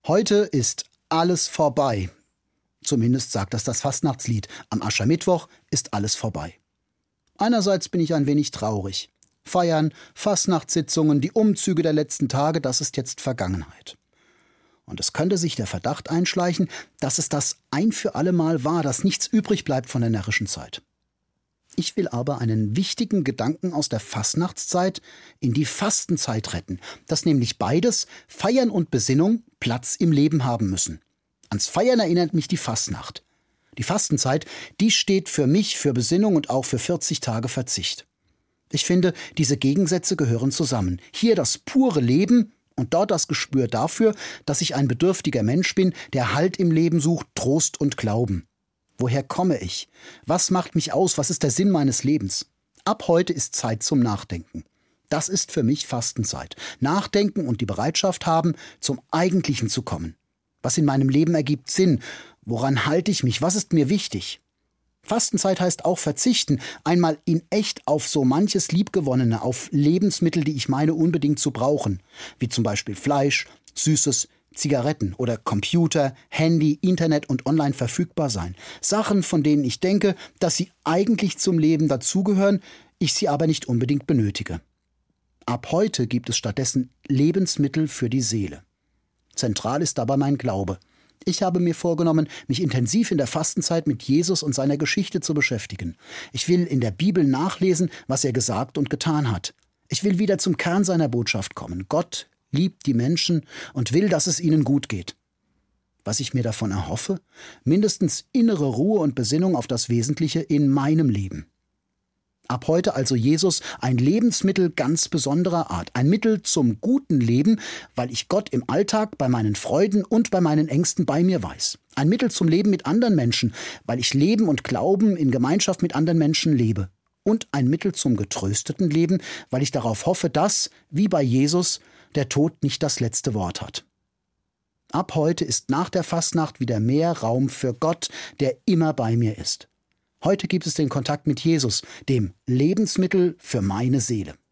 Heute ist alles vorbei. Zumindest sagt das Fastnachtslied. Am Aschermittwoch ist alles vorbei. Einerseits bin ich ein wenig traurig. Feiern, Fastnachtssitzungen, die Umzüge der letzten Tage, das ist jetzt Vergangenheit. Und es könnte sich der Verdacht einschleichen, dass es das ein für alle Mal war, dass nichts übrig bleibt von der närrischen Zeit. Ich will aber einen wichtigen Gedanken aus der Fastnachtszeit in die Fastenzeit retten, dass nämlich beides, Feiern und Besinnung, Platz im Leben haben müssen. Ans Feiern erinnert mich die Fastnacht. Die Fastenzeit, die steht für mich für Besinnung und auch für 40 Tage Verzicht. Ich finde, diese Gegensätze gehören zusammen. Hier das pure Leben und dort das Gespür dafür, dass ich ein bedürftiger Mensch bin, der Halt im Leben sucht, Trost und Glauben. Woher komme ich? Was macht mich aus? Was ist der Sinn meines Lebens? Ab heute ist Zeit zum Nachdenken. Das ist für mich Fastenzeit. Nachdenken und die Bereitschaft haben, zum Eigentlichen zu kommen. Was in meinem Leben ergibt Sinn? Woran halte ich mich? Was ist mir wichtig? Fastenzeit heißt auch verzichten, einmal in echt auf so manches Liebgewonnene, auf Lebensmittel, die ich meine unbedingt zu brauchen, wie zum Beispiel Fleisch, Süßes, Zigaretten oder Computer, Handy, Internet und online verfügbar sein. Sachen, von denen ich denke, dass sie eigentlich zum Leben dazugehören, ich sie aber nicht unbedingt benötige. Ab heute gibt es stattdessen Lebensmittel für die Seele. Zentral ist dabei mein Glaube. Ich habe mir vorgenommen, mich intensiv in der Fastenzeit mit Jesus und seiner Geschichte zu beschäftigen. Ich will in der Bibel nachlesen, was er gesagt und getan hat. Ich will wieder zum Kern seiner Botschaft kommen. Gott liebt die Menschen und will, dass es ihnen gut geht. Was ich mir davon erhoffe? Mindestens innere Ruhe und Besinnung auf das Wesentliche in meinem Leben. Ab heute also Jesus ein Lebensmittel ganz besonderer Art, ein Mittel zum guten Leben, weil ich Gott im Alltag, bei meinen Freuden und bei meinen Ängsten bei mir weiß. Ein Mittel zum Leben mit anderen Menschen, weil ich Leben und Glauben in Gemeinschaft mit anderen Menschen lebe. Und ein Mittel zum getrösteten Leben, weil ich darauf hoffe, dass, wie bei Jesus, der Tod nicht das letzte Wort hat. Ab heute ist nach der Fastnacht wieder mehr Raum für Gott, der immer bei mir ist. Heute gibt es den Kontakt mit Jesus, dem Lebensmittel für meine Seele.